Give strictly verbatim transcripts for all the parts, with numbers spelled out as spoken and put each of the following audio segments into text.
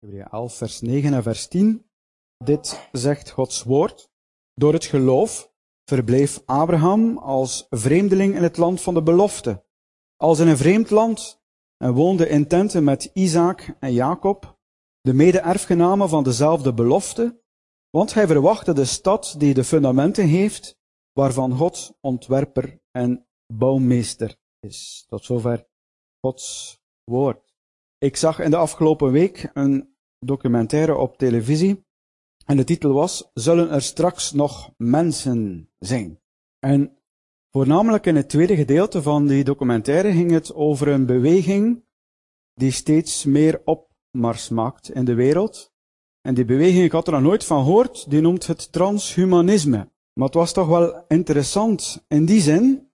Hebreeën elf, vers negen en vers tien. Dit zegt Gods woord. Door het geloof verbleef Abraham als vreemdeling in het land van de belofte, als in een vreemd land, en woonde in tenten met Isaac en Jacob, de mede-erfgenamen van dezelfde belofte, want hij verwachtte de stad die de fundamenten heeft, waarvan God ontwerper en bouwmeester is. Tot zover Gods woord. Ik zag in de afgelopen week een documentaire op televisie en de titel was: Zullen er straks nog mensen zijn? En voornamelijk in het tweede gedeelte van die documentaire ging het over een beweging die steeds meer opmars maakt in de wereld. En die beweging, ik had er nog nooit van gehoord, die noemt het transhumanisme. Maar het was toch wel interessant in die zin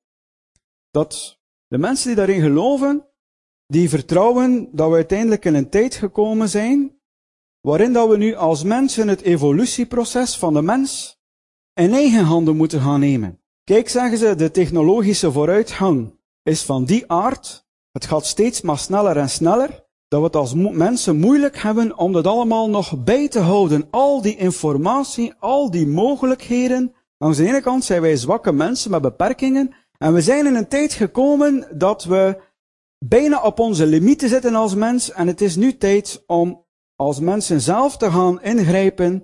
dat de mensen die daarin geloven, die vertrouwen dat we uiteindelijk in een tijd gekomen zijn waarin dat we nu als mensen het evolutieproces van de mens in eigen handen moeten gaan nemen. Kijk, zeggen ze, de technologische vooruitgang is van die aard, het gaat steeds maar sneller en sneller, dat we het als mo- mensen moeilijk hebben om dat allemaal nog bij te houden. Al die informatie, al die mogelijkheden. Aan de ene kant zijn wij zwakke mensen met beperkingen, en we zijn in een tijd gekomen dat we bijna op onze limieten zitten als mens, en het is nu tijd om als mensen zelf te gaan ingrijpen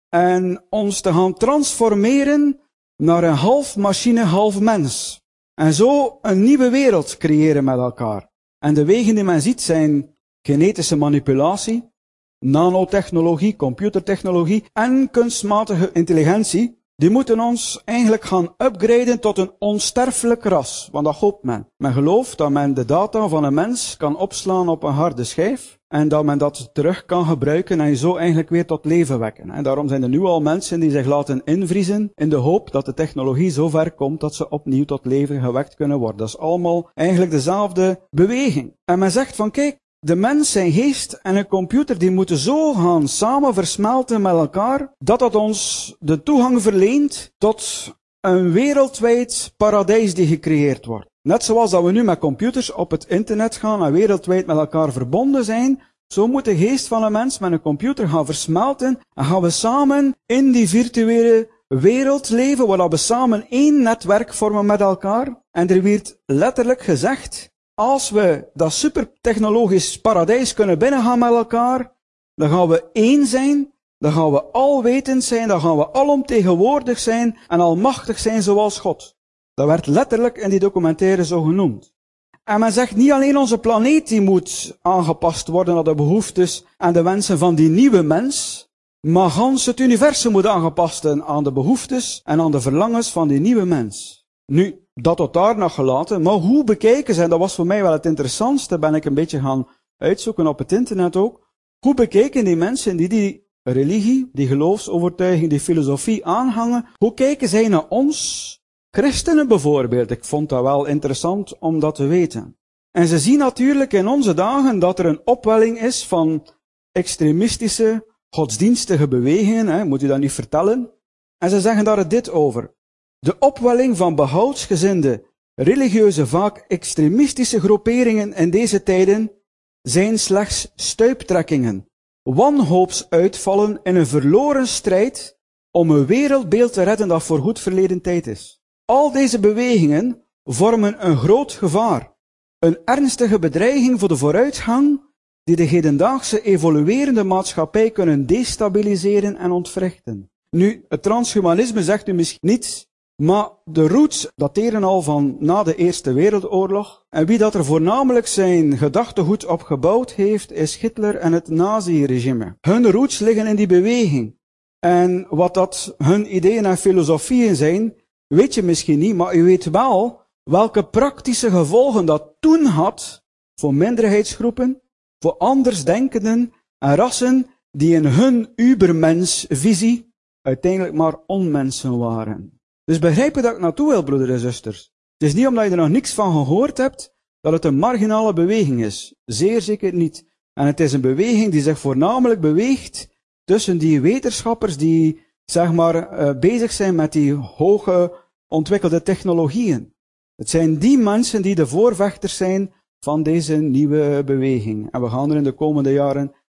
en ons te gaan transformeren naar een half machine, half mens. En zo een nieuwe wereld creëren met elkaar. En de wegen die men ziet zijn genetische manipulatie, nanotechnologie, computertechnologie en kunstmatige intelligentie. Die moeten ons eigenlijk gaan upgraden tot een onsterfelijk ras. Want dat hoopt men. Men gelooft dat men de data van een mens kan opslaan op een harde schijf en dat men dat terug kan gebruiken en je zo eigenlijk weer tot leven wekken. En daarom zijn er nu al mensen die zich laten invriezen in de hoop dat de technologie zo ver komt dat ze opnieuw tot leven gewekt kunnen worden. Dat is allemaal eigenlijk dezelfde beweging. En men zegt van kijk, de mens, zijn geest en een computer, die moeten zo gaan samen versmelten met elkaar, dat dat ons de toegang verleent tot een wereldwijd paradijs die gecreëerd wordt. Net zoals dat we nu met computers op het internet gaan en wereldwijd met elkaar verbonden zijn, zo moet de geest van een mens met een computer gaan versmelten en gaan we samen in die virtuele wereld leven, waar we samen één netwerk vormen met elkaar. En er werd letterlijk gezegd, als we dat supertechnologisch paradijs kunnen binnengaan met elkaar, dan gaan we één zijn, dan gaan we alwetend zijn, dan gaan we alomtegenwoordig zijn en almachtig zijn zoals God. Dat werd letterlijk in die documentaire zo genoemd. En men zegt niet alleen onze planeet die moet aangepast worden aan de behoeftes en de wensen van die nieuwe mens, maar gans het universum moet aangepast worden aan de behoeftes en aan de verlangens van die nieuwe mens. Nu, dat tot daar nog gelaten, maar hoe bekijken ze, en dat was voor mij wel het interessantste, ben ik een beetje gaan uitzoeken op het internet ook, hoe bekijken die mensen die die religie, die geloofsovertuiging, die filosofie aanhangen, hoe kijken zij naar ons, christenen bijvoorbeeld? Ik vond dat wel interessant om dat te weten. En ze zien natuurlijk in onze dagen dat er een opwelling is van extremistische, godsdienstige bewegingen, hè, moet u dat niet vertellen? En ze zeggen daar dit over. De opwelling van behoudsgezinde, religieuze, vaak extremistische groeperingen in deze tijden zijn slechts stuiptrekkingen, wanhoopsuitvallen in een verloren strijd om een wereldbeeld te redden dat voorgoed verleden tijd is. Al deze bewegingen vormen een groot gevaar, een ernstige bedreiging voor de vooruitgang die de hedendaagse evoluerende maatschappij kunnen destabiliseren en ontwrichten. Nu, het transhumanisme zegt u misschien niets, maar de roots dateren al van na de Eerste Wereldoorlog. En wie dat er voornamelijk zijn gedachtegoed op gebouwd heeft, is Hitler en het nazi-regime. Hun roots liggen in die beweging. En wat dat hun ideeën en filosofieën zijn, weet je misschien niet, maar u weet wel welke praktische gevolgen dat toen had voor minderheidsgroepen, voor andersdenkenden en rassen die in hun ubermens-visie uiteindelijk maar onmensen waren. Dus begrijp je dat ik naartoe wil, broeders en zusters. Het is niet omdat je er nog niks van gehoord hebt, dat het een marginale beweging is. Zeer zeker niet. En het is een beweging die zich voornamelijk beweegt tussen die wetenschappers die, zeg maar, uh, bezig zijn met die hoge ontwikkelde technologieën. Het zijn die mensen die de voorvechters zijn van deze nieuwe beweging. En we gaan er in de komende jaren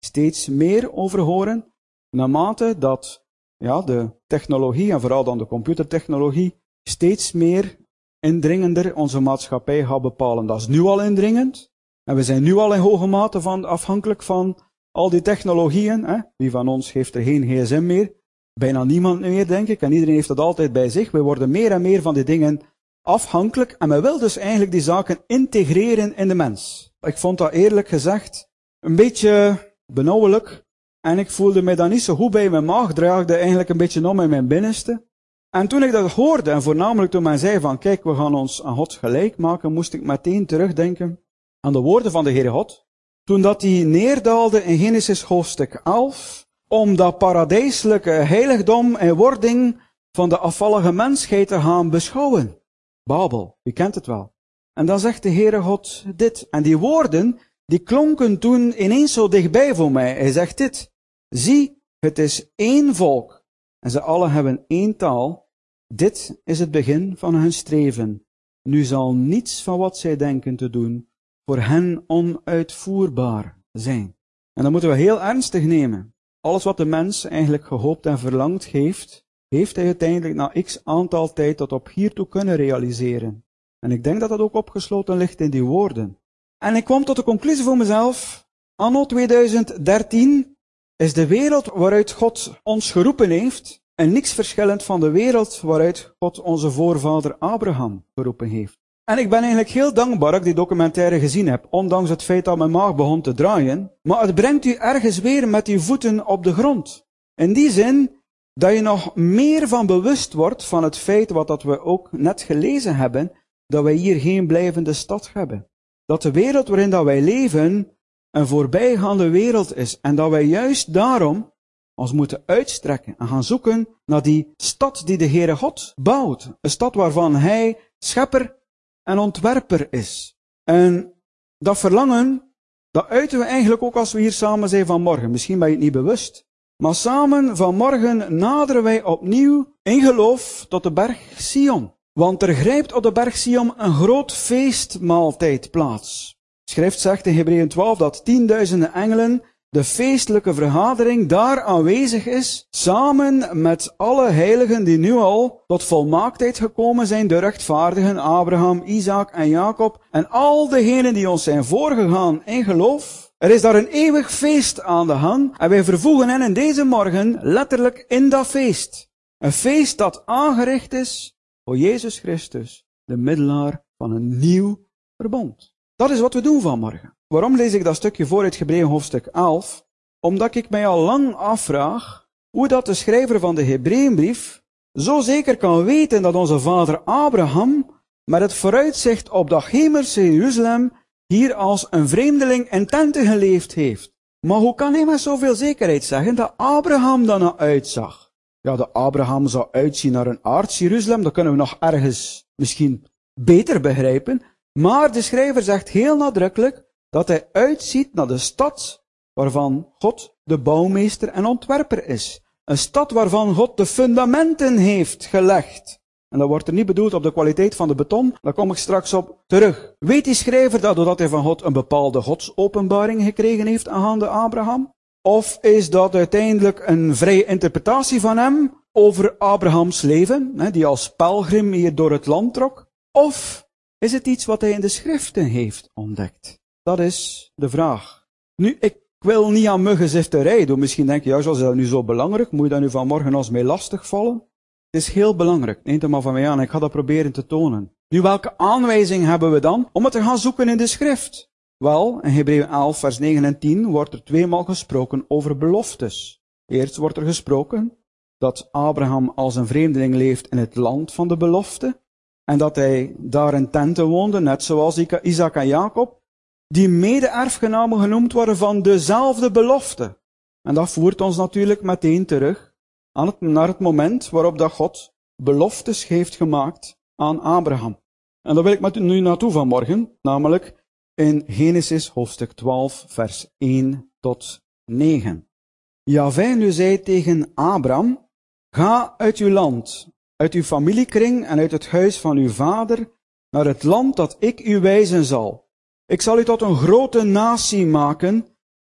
steeds meer over horen, naarmate dat ja, de technologie, en vooral dan de computertechnologie, steeds meer indringender onze maatschappij gaat bepalen. Dat is nu al indringend, en we zijn nu al in hoge mate van, afhankelijk van al die technologieën. Hè? Wie van ons heeft er geen gsm meer? Bijna niemand meer, denk ik, en iedereen heeft dat altijd bij zich. We worden meer en meer van die dingen afhankelijk, en men wil dus eigenlijk die zaken integreren in de mens. Ik vond dat eerlijk gezegd een beetje benauwelijk, en ik voelde mij dan niet zo goed bij mijn maag, draagde eigenlijk een beetje om in mijn binnenste. En toen ik dat hoorde, en voornamelijk toen men zei van, kijk, we gaan ons aan God gelijk maken, moest ik meteen terugdenken aan de woorden van de Heere God. Toen dat die neerdaalde in Genesis hoofdstuk elf, om dat paradijselijke heiligdom en wording van de afvallige mensheid te gaan beschouwen. Babel, u kent het wel. En dan zegt de Heere God dit. En die woorden, die klonken toen ineens zo dichtbij voor mij. Hij zegt dit. Zie, het is één volk. En ze allen hebben één taal. Dit is het begin van hun streven. Nu zal niets van wat zij denken te doen voor hen onuitvoerbaar zijn. En dat moeten we heel ernstig nemen. Alles wat de mens eigenlijk gehoopt en verlangd heeft, heeft hij uiteindelijk na x aantal tijd tot op hiertoe kunnen realiseren. En ik denk dat dat ook opgesloten ligt in die woorden. En ik kwam tot de conclusie voor mezelf, anno tweeduizend dertien is de wereld waaruit God ons geroepen heeft, en niks verschillend van de wereld waaruit God onze voorvader Abraham geroepen heeft. En ik ben eigenlijk heel dankbaar dat ik die documentaire gezien heb, ondanks het feit dat mijn maag begon te draaien, maar het brengt u ergens weer met uw voeten op de grond. In die zin dat je nog meer van bewust wordt van het feit wat dat we ook net gelezen hebben, dat wij hier geen blijvende stad hebben. Dat de wereld waarin dat wij leven een voorbijgaande wereld is, en dat wij juist daarom ons moeten uitstrekken en gaan zoeken naar die stad die de Heere God bouwt. Een stad waarvan Hij schepper en ontwerper is. En dat verlangen, dat uiten we eigenlijk ook als we hier samen zijn vanmorgen. Misschien ben je het niet bewust. Maar samen vanmorgen naderen wij opnieuw in geloof tot de berg Sion. Want er grijpt op de berg Sion een groot feestmaaltijd plaats. De schrift zegt in Hebreeën twaalf dat tienduizenden engelen, de feestelijke vergadering, daar aanwezig is, samen met alle heiligen die nu al tot volmaaktheid gekomen zijn, de rechtvaardigen Abraham, Isaac en Jacob, en al degenen die ons zijn voorgegaan in geloof. Er is daar een eeuwig feest aan de gang, en wij vervoegen hen in deze morgen letterlijk in dat feest. Een feest dat aangericht is voor Jezus Christus, de middelaar van een nieuw verbond. Dat is wat we doen vanmorgen. Waarom lees ik dat stukje voor uit Hebreeën hoofdstuk elf? Omdat ik mij al lang afvraag hoe dat de schrijver van de Hebreeënbrief zo zeker kan weten dat onze vader Abraham met het vooruitzicht op dat hemelse Jeruzalem hier als een vreemdeling in tenten geleefd heeft. Maar hoe kan hij met zoveel zekerheid zeggen dat Abraham dan naar uitzag? Ja, dat Abraham zou uitzien naar een aards Jeruzalem, dat kunnen we nog ergens misschien beter begrijpen. Maar de schrijver zegt heel nadrukkelijk dat hij uitziet naar de stad waarvan God de bouwmeester en ontwerper is. Een stad waarvan God de fundamenten heeft gelegd. En dat wordt er niet bedoeld op de kwaliteit van de beton, daar kom ik straks op terug. Weet die schrijver dat doordat hij van God een bepaalde godsopenbaring gekregen heeft aangaande Abraham? Of is dat uiteindelijk een vrije interpretatie van hem over Abrahams leven, die als pelgrim hier door het land trok? Of is het iets wat hij in de schriften heeft ontdekt? Dat is de vraag. Nu, ik wil niet aan muggenzifterij doen. Misschien denk je, ja, zoals is dat nu zo belangrijk? Moet je dat nu vanmorgen als mee lastigvallen? Het is heel belangrijk. Neemt het maar van mij aan. Ik ga dat proberen te tonen. Nu, welke aanwijzing hebben we dan om het te gaan zoeken in de schrift? Wel, in Hebreeën elf, vers negen en tien wordt er tweemaal gesproken over beloftes. Eerst wordt er gesproken dat Abraham als een vreemdeling leeft in het land van de belofte. En dat hij daar in tenten woonde, net zoals Isaac en Jacob, die mede-erfgenamen genoemd worden van dezelfde belofte. En dat voert ons natuurlijk meteen terug aan het, naar het moment waarop dat God beloftes heeft gemaakt aan Abraham. En daar wil ik met u nu naartoe vanmorgen, namelijk in Genesis hoofdstuk twaalf, vers één tot negen. Jahweh nu zei tegen Abram, ga uit uw land, uit uw familiekring en uit het huis van uw vader, naar het land dat ik u wijzen zal. Ik zal u tot een grote natie maken,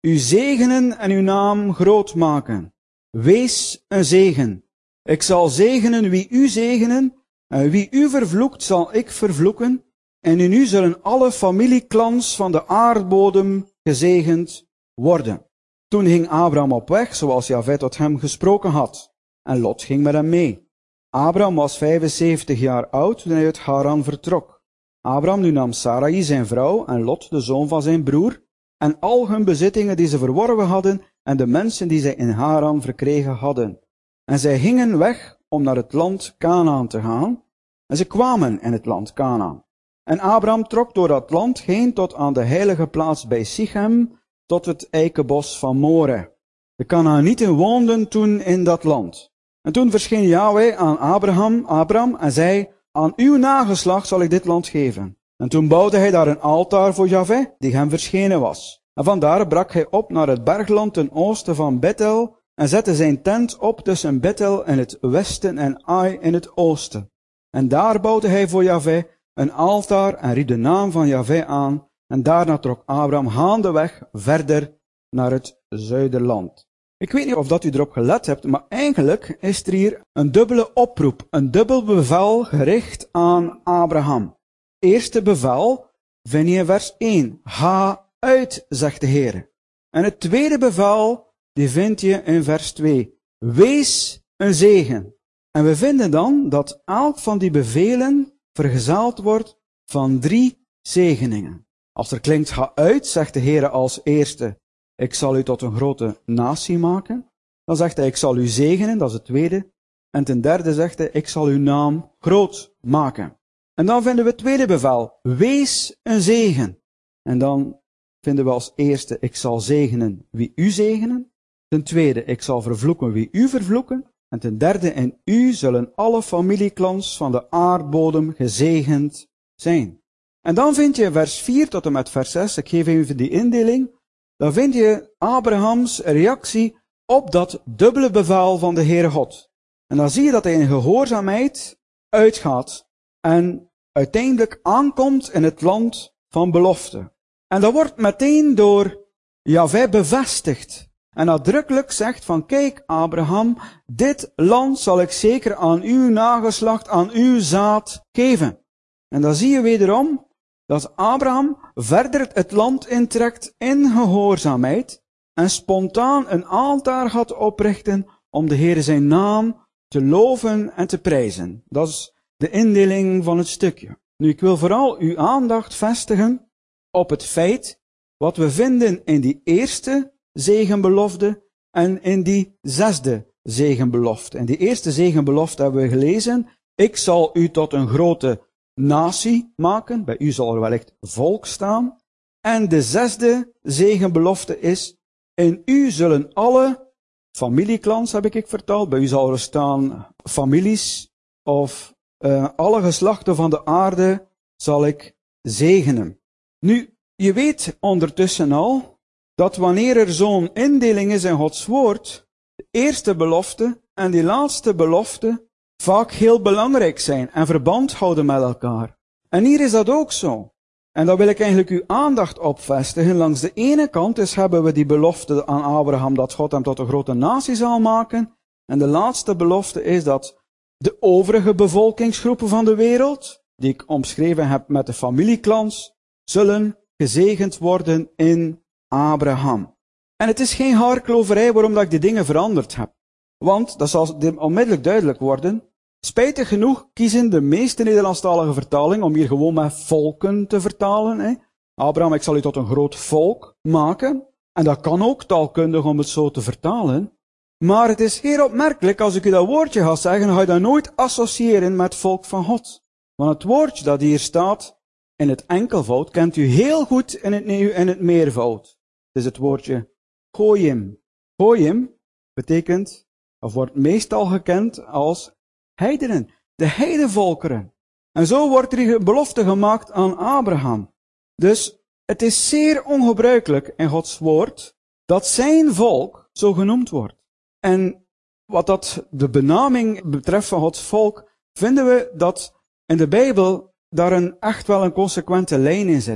u zegenen en uw naam groot maken. Wees een zegen. Ik zal zegenen wie u zegenen, en wie u vervloekt zal ik vervloeken, en in u zullen alle familieklans van de aardbodem gezegend worden. Toen ging Abraham op weg, zoals Jahwe tot hem gesproken had, en Lot ging met hem mee. Abraham was vijfenzeventig jaar oud toen hij uit Haran vertrok. Abraham nu nam Sarai zijn vrouw en Lot de zoon van zijn broer, en al hun bezittingen die ze verworven hadden, en de mensen die zij in Haran verkregen hadden. En zij gingen weg om naar het land Kanaan te gaan, en ze kwamen in het land Kanaan. En Abraham trok door dat land heen tot aan de heilige plaats bij Sichem, tot het eikenbos van More. De Kanaanieten woonden toen in dat land. En toen verscheen Yahweh aan Abraham, Abraham en zei, aan uw nageslacht zal ik dit land geven. En toen bouwde hij daar een altaar voor Yahweh, die hem verschenen was. En vandaar brak hij op naar het bergland ten oosten van Bethel, en zette zijn tent op tussen Bethel in het westen en Ai in het oosten. En daar bouwde hij voor Yahweh een altaar en riep de naam van Yahweh aan, en daarna trok Abraham gaandeweg verder naar het zuiderland. Ik weet niet of dat u erop gelet hebt, maar eigenlijk is er hier een dubbele oproep, een dubbel bevel gericht aan Abraham. Eerste bevel vind je in vers één. Ga uit, zegt de Heer. En het tweede bevel, die vind je in vers twee. Wees een zegen. En we vinden dan dat elk van die bevelen vergezeld wordt van drie zegeningen. Als er klinkt, ga uit, zegt de Heer als eerste, ik zal u tot een grote natie maken. Dan zegt hij, ik zal u zegenen, dat is het tweede. En ten derde zegt hij, ik zal uw naam groot maken. En dan vinden we het tweede bevel, wees een zegen. En dan vinden we als eerste, ik zal zegenen wie u zegenen. Ten tweede, ik zal vervloeken wie u vervloeken. En ten derde, in u zullen alle familieklans van de aardbodem gezegend zijn. En dan vind je vers vier tot en met vers zes, ik geef even die indeling, dan vind je Abrahams reactie op dat dubbele bevel van de Heere God. En dan zie je dat hij in gehoorzaamheid uitgaat en uiteindelijk aankomt in het land van belofte. En dat wordt meteen door Jahwe bevestigd. En nadrukkelijk zegt van, kijk Abraham, dit land zal ik zeker aan uw nageslacht, aan uw zaad geven. En dan zie je wederom dat Abraham verder het land intrekt in gehoorzaamheid en spontaan een altaar gaat oprichten om de Heere zijn naam te loven en te prijzen. Dat is de indeling van het stukje. Nu, ik wil vooral uw aandacht vestigen op het feit wat we vinden in die eerste zegenbelofte en in die zesde zegenbelofte. In die eerste zegenbelofte hebben we gelezen, ik zal u tot een grote natie maken, bij u zal er wellicht volk staan. En de zesde zegenbelofte is, in u zullen alle familieklans, heb ik vertaald, bij u zal er staan families, of uh, alle geslachten van de aarde zal ik zegenen. Nu, je weet ondertussen al, dat wanneer er zo'n indeling is in Gods woord, de eerste belofte en die laatste belofte vaak heel belangrijk zijn en verband houden met elkaar. En hier is dat ook zo. En daar wil ik eigenlijk uw aandacht op vestigen. Langs de ene kant dus hebben we die belofte aan Abraham dat God hem tot een grote natie zal maken. En de laatste belofte is dat de overige bevolkingsgroepen van de wereld, die ik omschreven heb met de familieklans, zullen gezegend worden in Abraham. En het is geen haarkloverij waarom dat ik die dingen veranderd heb. Want, dat zal onmiddellijk duidelijk worden, spijtig genoeg kiezen de meeste Nederlandstalige vertalingen om hier gewoon met volken te vertalen. Hè. Abraham, ik zal u tot een groot volk maken. En dat kan ook taalkundig om het zo te vertalen. Maar het is heel opmerkelijk, als ik u dat woordje ga zeggen, ga je dat nooit associëren met volk van God. Want het woordje dat hier staat in het enkelvoud, kent u heel goed in het, in het meervoud. Het is het woordje goyim. Goyim betekent, of wordt meestal gekend als heidenen, de heidenvolkeren. En zo wordt er een belofte gemaakt aan Abraham. Dus het is zeer ongebruikelijk in Gods woord dat zijn volk zo genoemd wordt. En wat dat de benaming betreft van Gods volk, vinden we dat in de Bijbel daar een echt wel een consequente lijn in zit.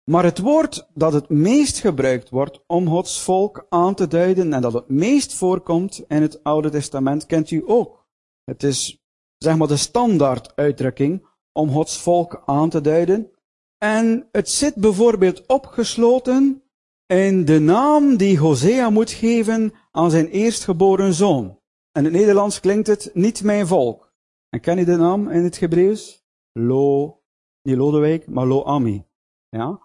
Maar het woord dat het meest gebruikt wordt om Gods volk aan te duiden en dat het meest voorkomt in het Oude Testament, kent u ook. Het is, zeg maar, de standaard uitdrukking om Gods volk aan te duiden. En het zit bijvoorbeeld opgesloten in de naam die Hosea moet geven aan zijn eerstgeboren zoon. In het Nederlands klinkt het niet mijn volk. En ken je de naam in het Hebreeuws? Lo, niet Lodewijk, maar Lo-Ami. Ja?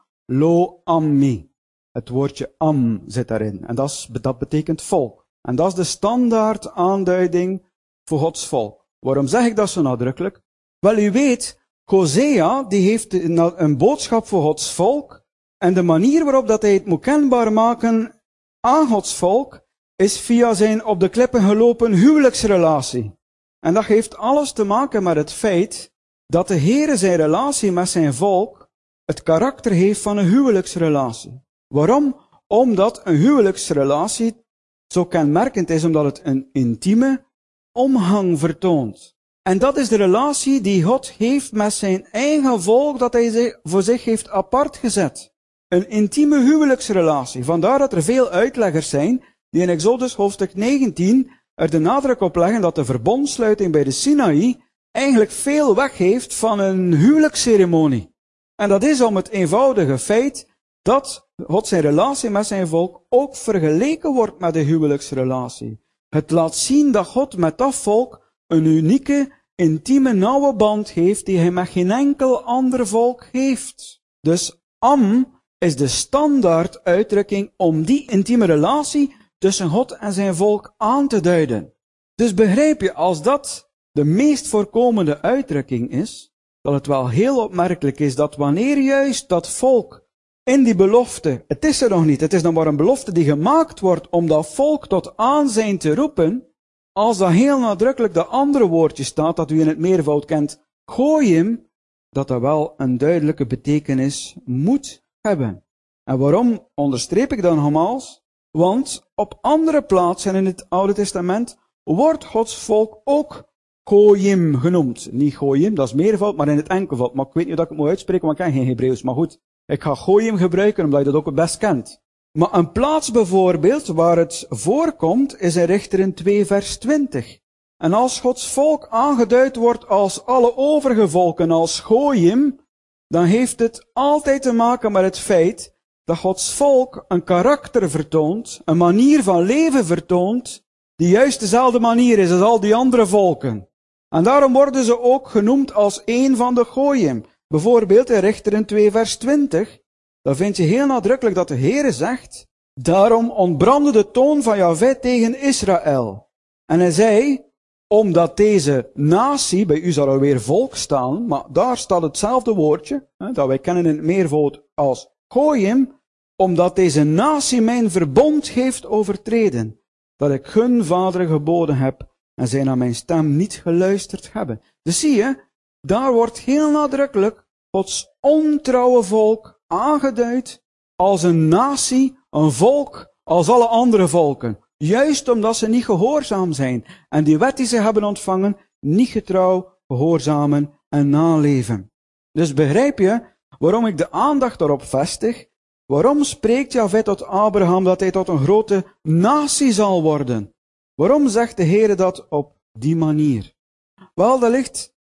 Lo-Ami. Het woordje am zit daarin. En dat, is, dat betekent volk. En dat is de standaard aanduiding voor Gods volk. Waarom zeg ik dat zo nadrukkelijk? Wel, u weet, Hosea, die heeft een boodschap voor Gods volk. En de manier waarop dat hij het moet kenbaar maken aan Gods volk, is via zijn op de klippen gelopen huwelijksrelatie. En dat heeft alles te maken met het feit dat de Heere zijn relatie met zijn volk het karakter heeft van een huwelijksrelatie. Waarom? Omdat een huwelijksrelatie zo kenmerkend is, omdat het een intieme omgang vertoont. En dat is de relatie die God heeft met zijn eigen volk, dat hij voor zich heeft apart gezet. Een intieme huwelijksrelatie. Vandaar dat er veel uitleggers zijn die in Exodus hoofdstuk negentien er de nadruk op leggen dat de verbondsluiting bij de Sinaï eigenlijk veel weggeeft van een huwelijksceremonie. En dat is om het eenvoudige feit dat God zijn relatie met zijn volk ook vergeleken wordt met de huwelijksrelatie. Het laat zien dat God met dat volk een unieke, intieme, nauwe band heeft die hij met geen enkel ander volk heeft. Dus am is de standaard uitdrukking om die intieme relatie tussen God en zijn volk aan te duiden. Dus begrijp je, als dat de meest voorkomende uitdrukking is, dat het wel heel opmerkelijk is dat wanneer juist dat volk in die belofte, het is er nog niet, het is nog maar een belofte die gemaakt wordt om dat volk tot aanzijn te roepen, als dat heel nadrukkelijk dat andere woordje staat, dat u in het meervoud kent, goyim, dat dat wel een duidelijke betekenis moet hebben. En waarom onderstreep ik dat nogmaals? Want op andere plaatsen in het Oude Testament wordt Gods volk ook goyim genoemd. Niet goyim, dat is meervoud, maar in het enkelvoud. Maar ik weet niet of ik het moet uitspreken, want ik ken geen Hebreeuws. Maar goed, ik ga goyim gebruiken, omdat je dat ook het best kent. Maar een plaats bijvoorbeeld waar het voorkomt, is in Richteren twee vers twintig. En als Gods volk aangeduid wordt als alle overige volken als goyim, dan heeft het altijd te maken met het feit dat Gods volk een karakter vertoont, een manier van leven vertoont, die juist dezelfde manier is als al die andere volken. En daarom worden ze ook genoemd als een van de goyim. Bijvoorbeeld in Richteren twee vers twintig, dan vind je heel nadrukkelijk dat de Heere zegt, daarom ontbrandde de toon van Jahwe tegen Israël. En hij zei, omdat deze natie, bij u zal er weer volk staan, maar daar staat hetzelfde woordje, hè, dat wij kennen in het meervoud als goyim, omdat deze natie mijn verbond heeft overtreden, dat ik hun vaderen geboden heb en zij naar mijn stem niet geluisterd hebben. Dus zie je, daar wordt heel nadrukkelijk Gods ontrouwe volk aangeduid als een natie, een volk, als alle andere volken. Juist omdat ze niet gehoorzaam zijn en die wet die ze hebben ontvangen, niet getrouw gehoorzamen en naleven. Dus begrijp je waarom ik de aandacht daarop vestig? Waarom spreekt Jahwe tot Abraham dat hij tot een grote natie zal worden? Waarom zegt de Heere dat op die manier? Wel, dat ligt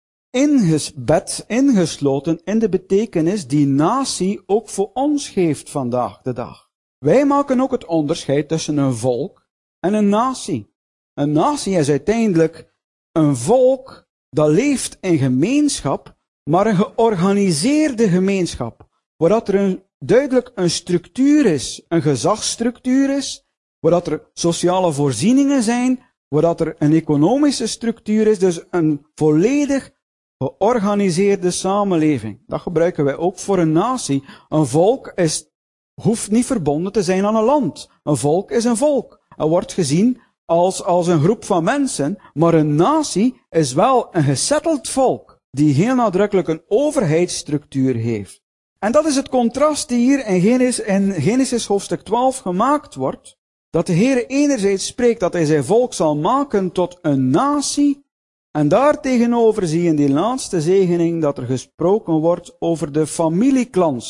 ingebed, ingesloten in de betekenis die natie ook voor ons geeft vandaag de dag. Wij maken ook het onderscheid tussen een volk en een natie. Een natie is uiteindelijk een volk dat leeft in gemeenschap, maar een georganiseerde gemeenschap, waar dat er een, duidelijk een structuur is, een gezagsstructuur is, waar dat er sociale voorzieningen zijn, waar dat er een economische structuur is, dus een volledig georganiseerde samenleving. Dat gebruiken wij ook voor een natie. Een volk is, hoeft niet verbonden te zijn aan een land. Een volk is een volk. Het wordt gezien als, als een groep van mensen, maar een natie is wel een gesetteld volk, die heel nadrukkelijk een overheidsstructuur heeft. En dat is het contrast die hier in Genesis, in Genesis hoofdstuk twaalf gemaakt wordt, dat de Heere enerzijds spreekt dat hij zijn volk zal maken tot een natie, en daartegenover zie je in die laatste zegening dat er gesproken wordt over de familieklans,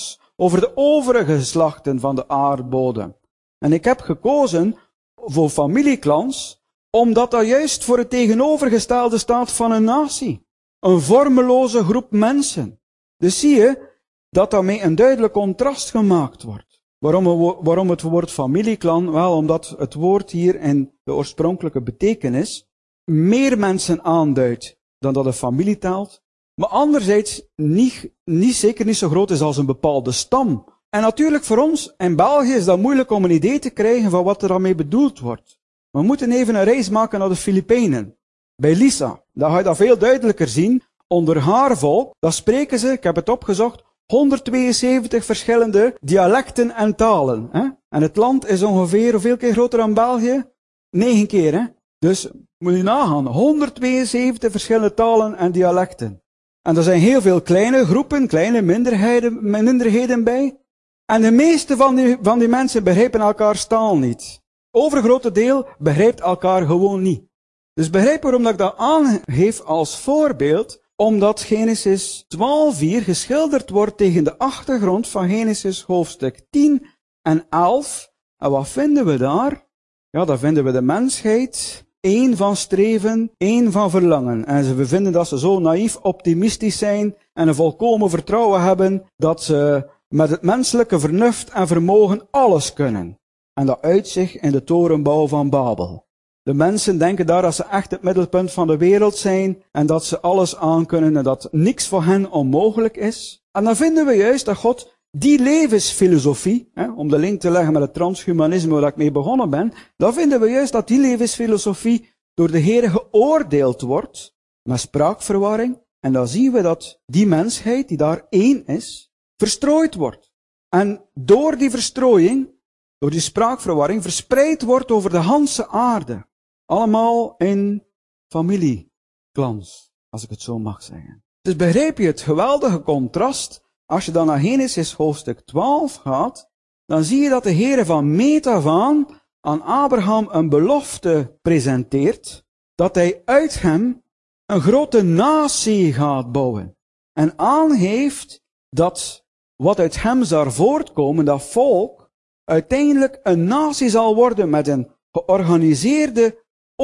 over de overige geslachten van de aardbodem. En ik heb gekozen voor familieklans, omdat dat juist voor het tegenovergestelde staat van een natie. Een vormeloze groep mensen. Dus zie je dat daarmee een duidelijk contrast gemaakt wordt. Waarom, waarom het woord familieklan? Wel, omdat het woord hier in de oorspronkelijke betekenis meer mensen aanduidt dan dat een familie telt. Maar anderzijds niet, niet, zeker niet zo groot is als een bepaalde stam. En natuurlijk voor ons in België is dat moeilijk om een idee te krijgen van wat er daarmee bedoeld wordt. We moeten even een reis maken naar de Filipijnen. Bij Lisa, daar ga je dat veel duidelijker zien. Onder haar volk, daar spreken ze, ik heb het opgezocht, honderdtweeënzeventig verschillende dialecten en talen. Hè? En het land is ongeveer hoeveel keer groter dan België? Negen keer. Hè? Dus moet je nagaan, honderdtweeënzeventig verschillende talen en dialecten. En er zijn heel veel kleine groepen, kleine minderheden, minderheden bij. En de meeste van die, van die mensen begrijpen elkaars taal niet. Overgrote deel begrijpt elkaar gewoon niet. Dus begrijp waarom dat ik dat aangeef als voorbeeld, omdat Genesis twaalf vier geschilderd wordt tegen de achtergrond van Genesis hoofdstuk tien en elf. En wat vinden we daar? Ja, daar vinden we de mensheid één van streven, één van verlangen. En we vinden dat ze zo naïef optimistisch zijn en een volkomen vertrouwen hebben dat ze met het menselijke vernuft en vermogen alles kunnen. En dat uit zich in de torenbouw van Babel. De mensen denken daar dat ze echt het middelpunt van de wereld zijn en dat ze alles aankunnen en dat niks voor hen onmogelijk is. En dan vinden we juist dat God die levensfilosofie, hè, om de link te leggen met het transhumanisme waar ik mee begonnen ben, dan vinden we juist dat die levensfilosofie door de Heere geoordeeld wordt met spraakverwarring. En dan zien we dat die mensheid, die daar één is, verstrooid wordt. En door die verstrooiing, door die spraakverwarring, verspreid wordt over de ganse aarde. Allemaal in familieklans, als ik het zo mag zeggen. Dus begrijp je het geweldige contrast? Als je dan naar Genesis hoofdstuk twaalf gaat, dan zie je dat de Heere van meet af aan aan Abraham een belofte presenteert, dat hij uit hem een grote natie gaat bouwen. En aangeeft dat wat uit hem zal voortkomen, dat volk, uiteindelijk een natie zal worden met een georganiseerde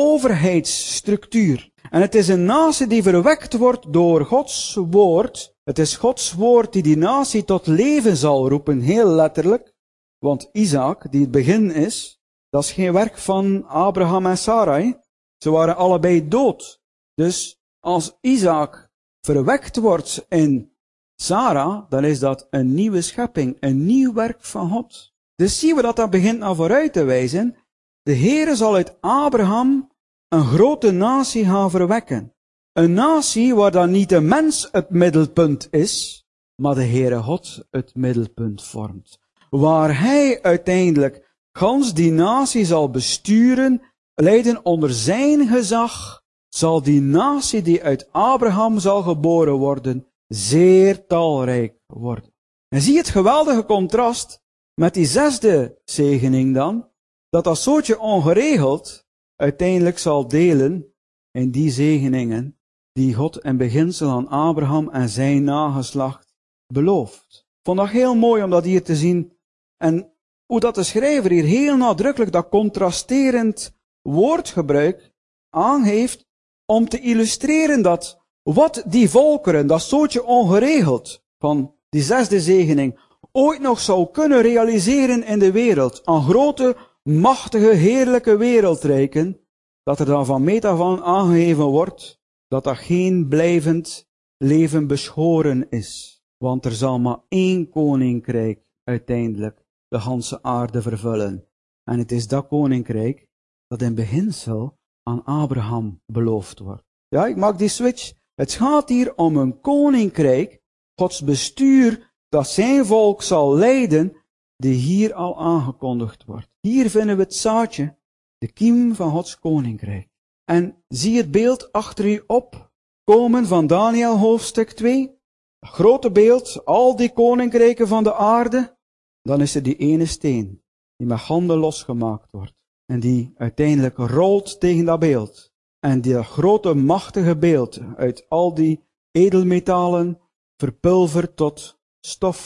overheidsstructuur. En het is een natie die verwekt wordt door Gods woord. Het is Gods woord die die natie tot leven zal roepen, heel letterlijk. Want Isaac, die het begin is, dat is geen werk van Abraham en Sarai. Ze waren allebei dood. Dus als Isaac verwekt wordt in Sarah, dan is dat een nieuwe schepping, een nieuw werk van God. Dus zien we dat dat begint naar vooruit te wijzen. De Heere zal uit Abraham een grote natie gaan verwekken. Een natie waar dan niet de mens het middelpunt is, maar de Heere God het middelpunt vormt. Waar hij uiteindelijk gans die natie zal besturen, leiden onder zijn gezag, zal die natie die uit Abraham zal geboren worden, zeer talrijk worden. En zie het geweldige contrast met die zesde zegening dan, dat dat zootje ongeregeld uiteindelijk zal delen in die zegeningen die God in beginsel aan Abraham en zijn nageslacht belooft. Ik vond dat heel mooi om dat hier te zien en hoe dat de schrijver hier heel nadrukkelijk dat contrasterend woordgebruik aangeeft om te illustreren dat wat die volkeren, dat zootje ongeregeld van die zesde zegening, ooit nog zou kunnen realiseren in de wereld, aan grote, machtige, heerlijke wereldrijken, dat er dan van meet af aan aangegeven wordt, dat dat geen blijvend leven beschoren is. Want er zal maar één koninkrijk uiteindelijk de ganse aarde vervullen. En het is dat koninkrijk dat in beginsel aan Abraham beloofd wordt. Ja, ik maak die switch. Het gaat hier om een koninkrijk, Gods bestuur, dat zijn volk zal leiden, die hier al aangekondigd wordt. Hier vinden we het zaadje, de kiem van Gods koninkrijk. En zie het beeld achter u opkomen van Daniel hoofdstuk twee. Het grote beeld, al die koninkrijken van de aarde. Dan is er die ene steen, die met handen losgemaakt wordt. En die uiteindelijk rolt tegen dat beeld. En die grote machtige beeld uit al die edelmetalen verpulvert tot stof.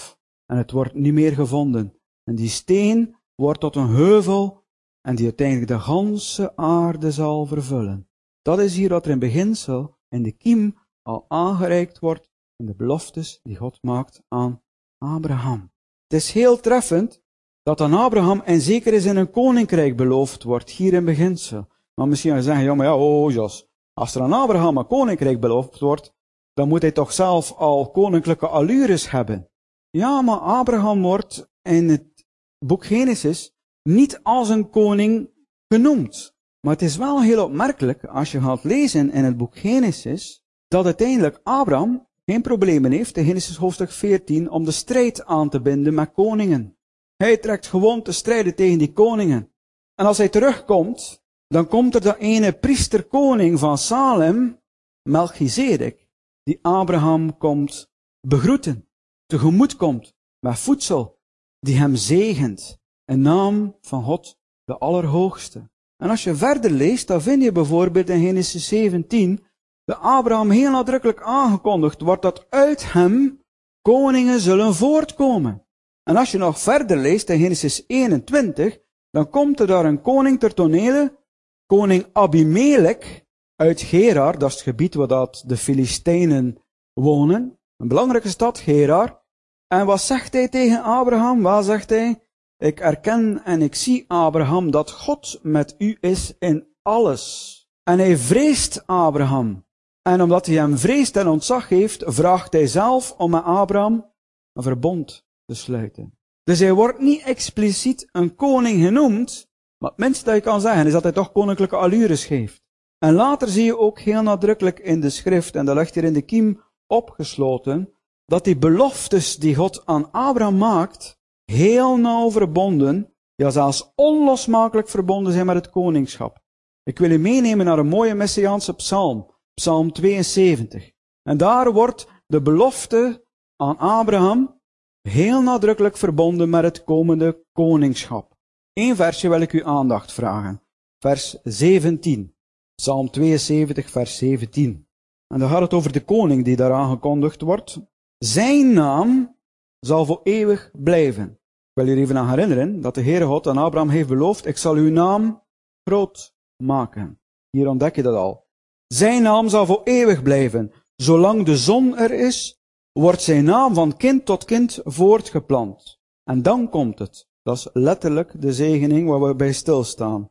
en het wordt niet meer gevonden. En die steen wordt tot een heuvel en die uiteindelijk de ganse aarde zal vervullen. Dat is hier wat er in beginsel in de kiem al aangereikt wordt in de beloftes die God maakt aan Abraham. Het is heel treffend dat aan Abraham en zeker is in een koninkrijk beloofd wordt, hier in beginsel. Maar misschien gaan je zeggen, ja maar ja, oh Jos, als er aan Abraham een koninkrijk beloofd wordt, dan moet hij toch zelf al koninklijke allures hebben. Ja, maar Abraham wordt in het boek Genesis niet als een koning genoemd. Maar het is wel heel opmerkelijk, als je gaat lezen in het boek Genesis, dat uiteindelijk Abraham geen problemen heeft, in Genesis hoofdstuk veertien, om de strijd aan te binden met koningen. Hij trekt gewoon te strijden tegen die koningen. En als hij terugkomt, dan komt er de ene priesterkoning van Salem, Melchizedek, die Abraham komt begroeten, tegemoet komt met voedsel, die hem zegent, in naam van God, de Allerhoogste. En als je verder leest, dan vind je bijvoorbeeld in Genesis zeventien, dat Abraham heel nadrukkelijk aangekondigd wordt dat uit hem koningen zullen voortkomen. En als je nog verder leest in Genesis eenentwintig, dan komt er daar een koning ter tonele, koning Abimelech uit Gerar, dat is het gebied waar dat de Filistijnen wonen, een belangrijke stad, Gerar. En wat zegt hij tegen Abraham? Wat zegt hij? Ik erken en ik zie, Abraham, dat God met u is in alles. En hij vreest Abraham. En omdat hij hem vreest en ontzag heeft, vraagt hij zelf om met Abraham een verbond te sluiten. Dus hij wordt niet expliciet een koning genoemd, maar het minste dat je kan zeggen is dat hij toch koninklijke allures geeft. En later zie je ook heel nadrukkelijk in de schrift, en dat ligt hier in de kiem opgesloten, dat die beloftes die God aan Abraham maakt, heel nauw verbonden, ja zelfs onlosmakelijk verbonden zijn met het koningschap. Ik wil u meenemen naar een mooie Messiaanse psalm, psalm tweeënzeventig. En daar wordt de belofte aan Abraham heel nadrukkelijk verbonden met het komende koningschap. Eén versje wil ik uw aandacht vragen. Vers zeventien. Psalm tweeënzeventig, vers zeventien. En dan gaat het over de koning die daar aangekondigd wordt. Zijn naam zal voor eeuwig blijven. Ik wil u even aan herinneren dat de Heere God aan Abraham heeft beloofd, ik zal uw naam groot maken. Hier ontdek je dat al. Zijn naam zal voor eeuwig blijven. Zolang de zon er is, wordt zijn naam van kind tot kind voortgeplant. En dan komt het. Dat is letterlijk de zegening waar we bij stilstaan.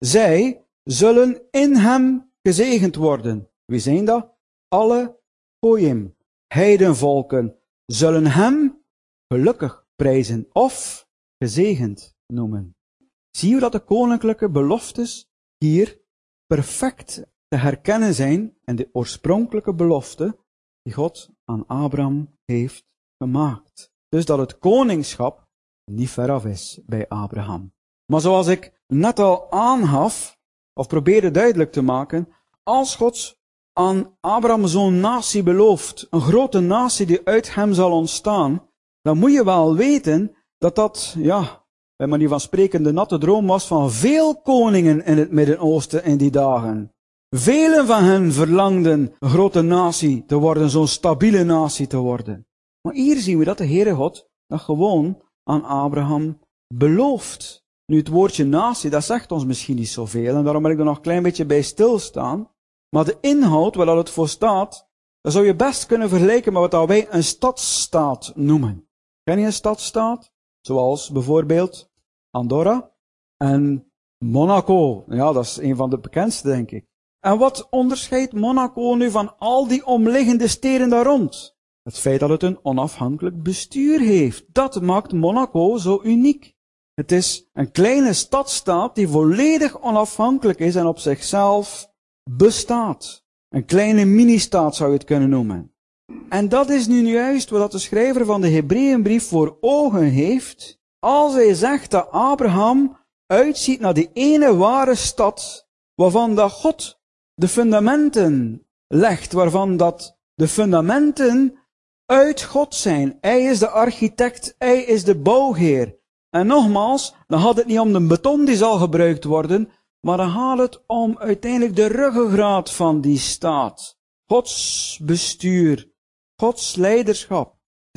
Zij zullen in hem gezegend worden. Wie zijn dat? Alle goyim, heidenvolken, zullen hem gelukkig prijzen of gezegend noemen. Zie je dat de koninklijke beloftes hier perfect te herkennen zijn in de oorspronkelijke belofte die God aan Abraham heeft gemaakt. Dus dat het koningschap niet veraf is bij Abraham. Maar zoals ik net al aangaf, of probeerde duidelijk te maken, als God aan Abraham zo'n natie belooft, een grote natie die uit hem zal ontstaan, dan moet je wel weten dat dat, ja, bij manier van spreken, de natte droom was van veel koningen in het Midden-Oosten in die dagen. Velen van hen verlangden een grote natie te worden, zo'n stabiele natie te worden. Maar hier zien we dat de Heere God dat gewoon aan Abraham belooft. Nu, het woordje natie, dat zegt ons misschien niet zoveel, en daarom wil ik er nog een klein beetje bij stilstaan. Maar de inhoud, waar het voor staat, dat zou je best kunnen vergelijken met wat wij een stadstaat noemen. Ken je een stadstaat? Zoals bijvoorbeeld Andorra en Monaco. Ja, dat is een van de bekendste, denk ik. En wat onderscheidt Monaco nu van al die omliggende steden daar rond? Het feit dat het een onafhankelijk bestuur heeft. Dat maakt Monaco zo uniek. Het is een kleine stadstaat die volledig onafhankelijk is en op zichzelf bestaat. Een kleine mini-staat zou je het kunnen noemen. En dat is nu juist wat de schrijver van de Hebreeënbrief voor ogen heeft, als hij zegt dat Abraham uitziet naar die ene ware stad, waarvan dat God de fundamenten legt, waarvan dat de fundamenten uit God zijn. Hij is de architect, hij is de bouwheer. En nogmaals, dan gaat het niet om de beton die zal gebruikt worden, maar dan gaat het om uiteindelijk de ruggengraat van die staat. Gods bestuur, Gods leiderschap.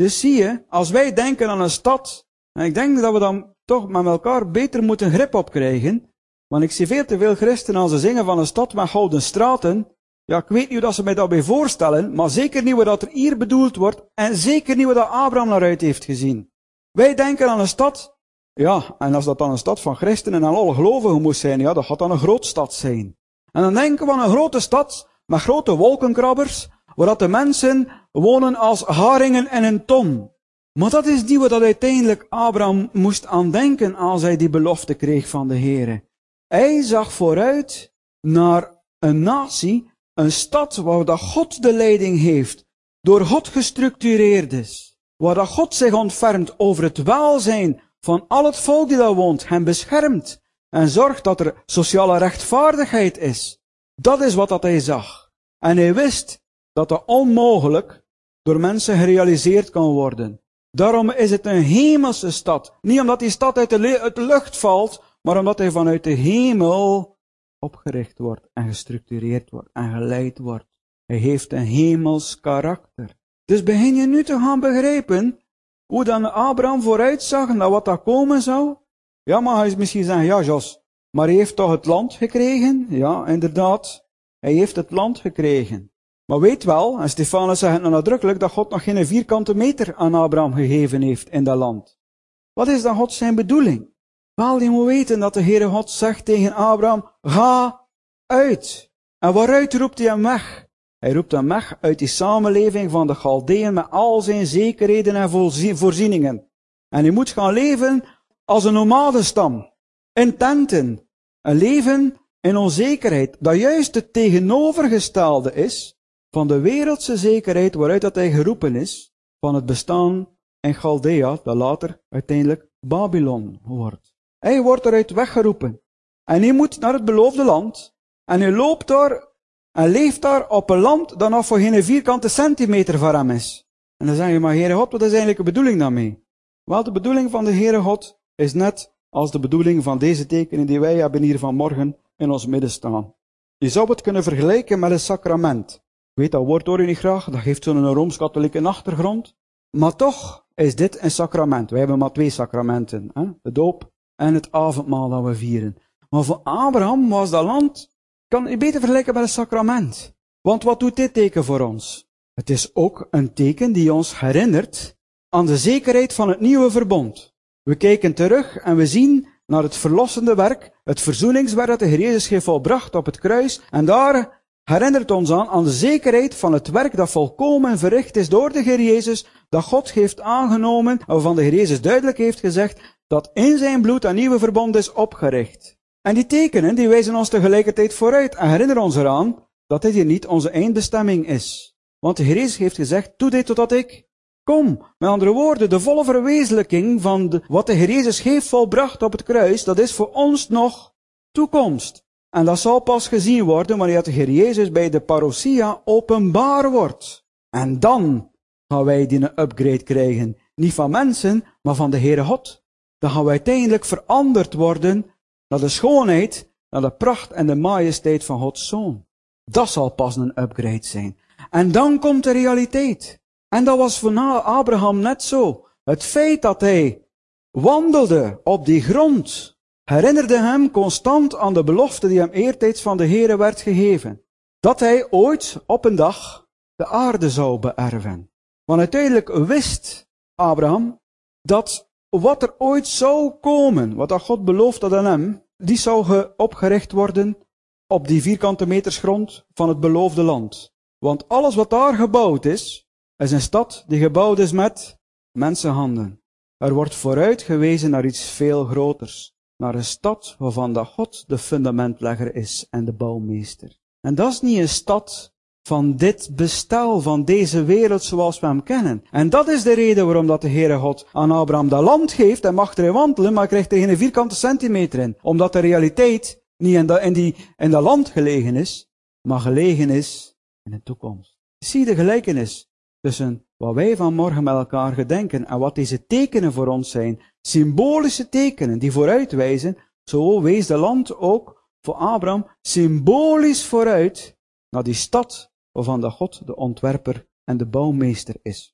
Dus zie je, als wij denken aan een stad, en ik denk dat we dan toch met elkaar beter moeten grip op krijgen, want ik zie veel te veel christenen als ze zingen van een stad met gouden straten. Ja, ik weet niet hoe dat ze mij daarbij voorstellen, maar zeker niet wat dat er hier bedoeld wordt, en zeker niet wat dat Abraham naar uit heeft gezien. Wij denken aan een stad, ja, en als dat dan een stad van christenen en alle gelovigen moest zijn, ja, dat gaat dan een grootstad zijn. En dan denken we aan een grote stad, met grote wolkenkrabbers, waar dat de mensen wonen als haringen in een ton. Maar dat is niet wat dat uiteindelijk Abraham moest aan denken als hij die belofte kreeg van de Heere. Hij zag vooruit naar een natie, een stad waar dat God de leiding heeft, door God gestructureerd is, waar dat God zich ontfermt over het welzijn van al het volk die daar woont, hen beschermt en zorgt dat er sociale rechtvaardigheid is. Dat is wat dat hij zag. En hij wist dat dat onmogelijk door mensen gerealiseerd kan worden. Daarom is het een hemelse stad. Niet omdat die stad uit de, le- uit de lucht valt, maar omdat hij vanuit de hemel opgericht wordt en gestructureerd wordt en geleid wordt. Hij heeft een hemels karakter. Dus begin je nu te gaan begrijpen hoe dan Abraham vooruitzag naar wat dat komen zou? Ja, maar hij is misschien zeggen, ja Jos, maar hij heeft toch het land gekregen? Ja, inderdaad, hij heeft het land gekregen. Maar weet wel, en Stefanus zegt het nadrukkelijk, dat God nog geen vierkante meter aan Abraham gegeven heeft in dat land. Wat is dan God zijn bedoeling? Wel, je moet weten dat de Heere God zegt tegen Abraham, ga uit. En waaruit roept hij hem weg? Hij roept hem weg uit die samenleving van de Chaldeeën met al zijn zekerheden en voorzieningen. En hij moet gaan leven als een nomadenstam, in tenten. Een leven in onzekerheid, dat juist het tegenovergestelde is van de wereldse zekerheid waaruit dat hij geroepen is, van het bestaan in Chaldea, dat later uiteindelijk Babylon wordt. Hij wordt eruit weggeroepen. En hij moet naar het beloofde land. En hij loopt daar en leeft daar op een land dat nog voor geen vierkante centimeter voor hem is. En dan zeg je, maar Heere God, wat is eigenlijk de bedoeling daarmee? Wel, de bedoeling van de Heere God is net als de bedoeling van deze tekenen die wij hebben hier vanmorgen in ons midden staan. Je zou het kunnen vergelijken met een sacrament. Ik weet, dat woord hoor je niet graag, dat geeft zo'n rooms-katholieke achtergrond. Maar toch is dit een sacrament. Wij hebben maar twee sacramenten, hè? De doop en het avondmaal dat we vieren. Maar voor Abraham was dat land, kan je beter vergelijken met een sacrament. Want wat doet dit teken voor ons? Het is ook een teken die ons herinnert aan de zekerheid van het nieuwe verbond. We kijken terug en we zien naar het verlossende werk, het verzoeningswerk dat de Heer Jezus heeft volbracht op het kruis. En daar herinnert ons aan, aan de zekerheid van het werk dat volkomen verricht is door de Heer Jezus, dat God heeft aangenomen, en waarvan de Heer Jezus duidelijk heeft gezegd, dat in zijn bloed een nieuwe verbond is opgericht. En die tekenen, die wijzen ons tegelijkertijd vooruit en herinneren ons eraan, dat dit hier niet onze eindbestemming is. Want de Heer Jezus heeft gezegd, doe dit totdat ik kom. Met andere woorden, de volle verwezenlijking van de, wat de Heer Jezus heeft volbracht op het kruis, dat is voor ons nog toekomst. En dat zal pas gezien worden wanneer de Heer Jezus bij de parousia openbaar wordt. En dan gaan wij die een upgrade krijgen. Niet van mensen, maar van de Heere God. Dan gaan wij uiteindelijk veranderd worden naar de schoonheid, naar de pracht en de majesteit van Gods Zoon. Dat zal pas een upgrade zijn. En dan komt de realiteit. En dat was voor Abraham net zo. Het feit dat hij wandelde op die grond, herinnerde hem constant aan de belofte die hem eertijds van de Heere werd gegeven. Dat hij ooit op een dag de aarde zou beërven. Want uiteindelijk wist Abraham dat wat er ooit zou komen, wat dat God beloofd had aan hem, die zou opgericht worden op die vierkante meters grond van het beloofde land. Want alles wat daar gebouwd is, is een stad die gebouwd is met mensenhanden. Er wordt vooruit gewezen naar iets veel groters. Naar een stad waarvan dat God de fundamentlegger is en de bouwmeester. En dat is niet een stad van dit bestel, van deze wereld zoals we hem kennen. En dat is de reden waarom dat de Heere God aan Abraham dat land geeft. Hij mag erin wandelen, maar hij krijgt er geen vierkante centimeter in. Omdat de realiteit niet in dat, in die, in dat land gelegen is, maar gelegen is in de toekomst. Zie de gelijkenis tussen wat wij vanmorgen met elkaar gedenken en wat deze tekenen voor ons zijn. Symbolische tekenen die vooruitwijzen. Zo wees de land ook voor Abraham symbolisch vooruit naar die stad waarvan de God de ontwerper en de bouwmeester is.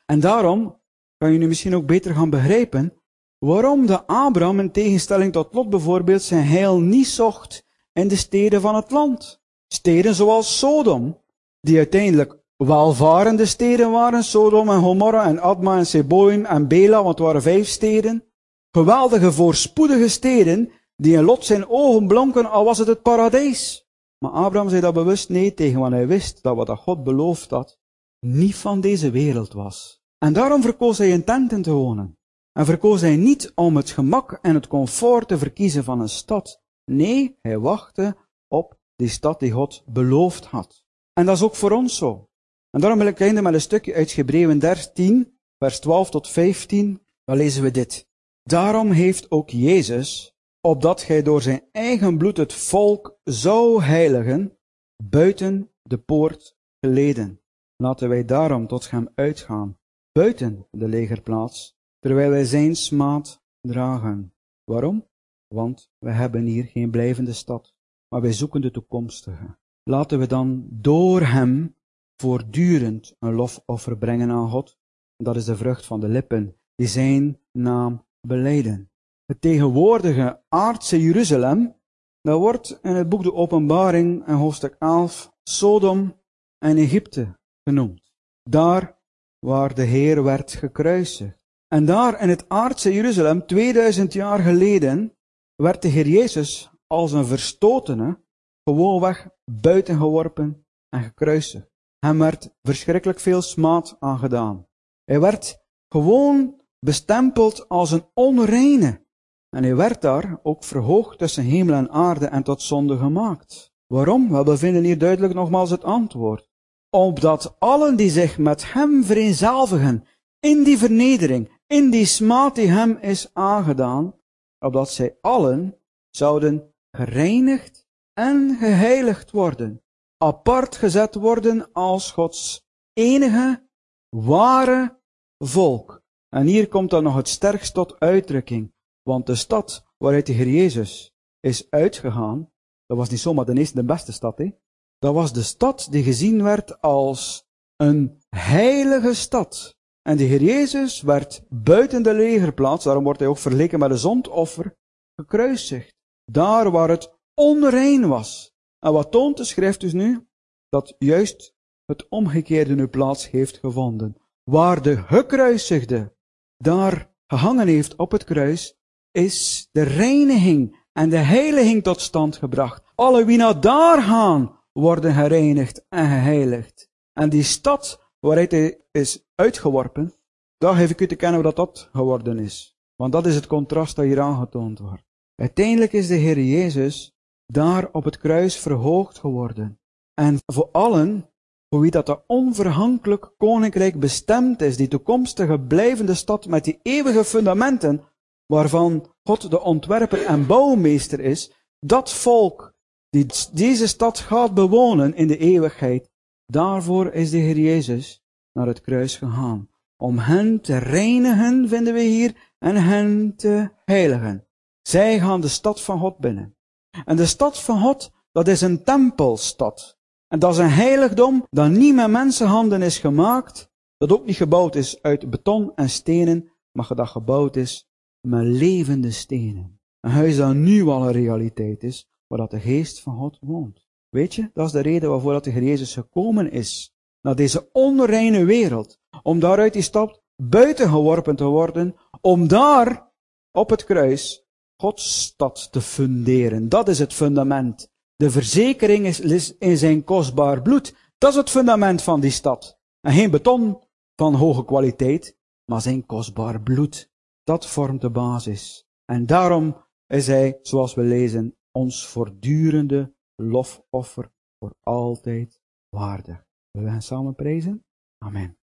En daarom kan je nu misschien ook beter gaan begrijpen waarom de Abraham in tegenstelling tot Lot bijvoorbeeld zijn heil niet zocht in de steden van het land. Steden zoals Sodom, die uiteindelijk welvarende steden waren, Sodom en Gomorra en Adma en Seboim en Bela, want het waren vijf steden. Geweldige, voorspoedige steden, die in Lot zijn ogen blonken, al was het het paradijs. Maar Abraham zei dat bewust nee tegen, want hij wist dat wat God beloofd had, niet van deze wereld was. En daarom verkoos hij in tenten te wonen. En verkoos hij niet om het gemak en het comfort te verkiezen van een stad. Nee, hij wachtte op die stad die God beloofd had. En dat is ook voor ons zo. En daarom wil ik eindigen met een stukje uit Hebreeën dertien, vers twaalf tot vijftien. Dan lezen we dit. Daarom heeft ook Jezus, opdat gij door zijn eigen bloed het volk zou heiligen, buiten de poort geleden. Laten wij daarom tot hem uitgaan, buiten de legerplaats, terwijl wij zijn smaad dragen. Waarom? Want we hebben hier geen blijvende stad, maar wij zoeken de toekomstige. Laten we dan door hem voortdurend een lofoffer brengen aan God. En dat is de vrucht van de lippen, die zijn naam belijden. Het tegenwoordige aardse Jeruzalem, dat wordt in het boek de Openbaring in hoofdstuk elf Sodom en Egypte genoemd. Daar waar de Heer werd gekruisigd. En daar in het aardse Jeruzalem, tweeduizend jaar geleden, werd de Heer Jezus als een verstotene gewoonweg buiten geworpen en gekruisigd. Hem werd verschrikkelijk veel smaad aangedaan. Hij werd gewoon bestempeld als een onreine. En hij werd daar ook verhoogd tussen hemel en aarde en tot zonde gemaakt. Waarom? Wel, we vinden hier duidelijk nogmaals het antwoord. Opdat allen die zich met hem vereenzelvigen, in die vernedering, in die smaad die hem is aangedaan, opdat zij allen zouden gereinigd en geheiligd worden, apart gezet worden als Gods enige, ware volk. En hier komt dan nog het sterkst tot uitdrukking, want de stad waaruit de Heer Jezus is uitgegaan, dat was niet zomaar de eerste, de beste stad, hè? Dat was de stad die gezien werd als een heilige stad. En de Heer Jezus werd buiten de legerplaats, daarom wordt hij ook vergeleken met een zondoffer, gekruisigd. Daar waar het onrein was. En wat toont de schrift dus nu? Dat juist het omgekeerde nu plaats heeft gevonden. Waar de gekruisigde daar gehangen heeft op het kruis, is de reiniging en de heiliging tot stand gebracht. Alle wie naar daar gaan, worden gereinigd en geheiligd. En die stad waaruit hij is uitgeworpen, daar geef ik u te kennen wat dat geworden is. Want dat is het contrast dat hier aangetoond wordt. Uiteindelijk is de Heer Jezus daar op het kruis verhoogd geworden. En voor allen, voor wie dat de onvergankelijk koninkrijk bestemd is, die toekomstige blijvende stad met die eeuwige fundamenten, waarvan God de ontwerper en bouwmeester is, dat volk die deze stad gaat bewonen in de eeuwigheid, daarvoor is de Heer Jezus naar het kruis gegaan. Om hen te reinigen, vinden we hier, en hen te heiligen. Zij gaan de stad van God binnen. En de stad van God, dat is een tempelstad. En dat is een heiligdom dat niet met mensenhanden is gemaakt, dat ook niet gebouwd is uit beton en stenen, maar dat gebouwd is met levende stenen. Een huis dat nu al een realiteit is, waar dat de geest van God woont. Weet je, dat is de reden waarvoor dat de Heer Jezus gekomen is, naar deze onreine wereld, om daaruit die stad buiten geworpen te worden, om daar, op het kruis, Gods stad te funderen. Dat is het fundament. De verzekering is in zijn kostbaar bloed. Dat is het fundament van die stad. En geen beton van hoge kwaliteit, maar zijn kostbaar bloed. Dat vormt de basis. En daarom is hij, zoals we lezen, ons voortdurende lofoffer voor altijd waardig. Willen we hen samen prijzen? Amen.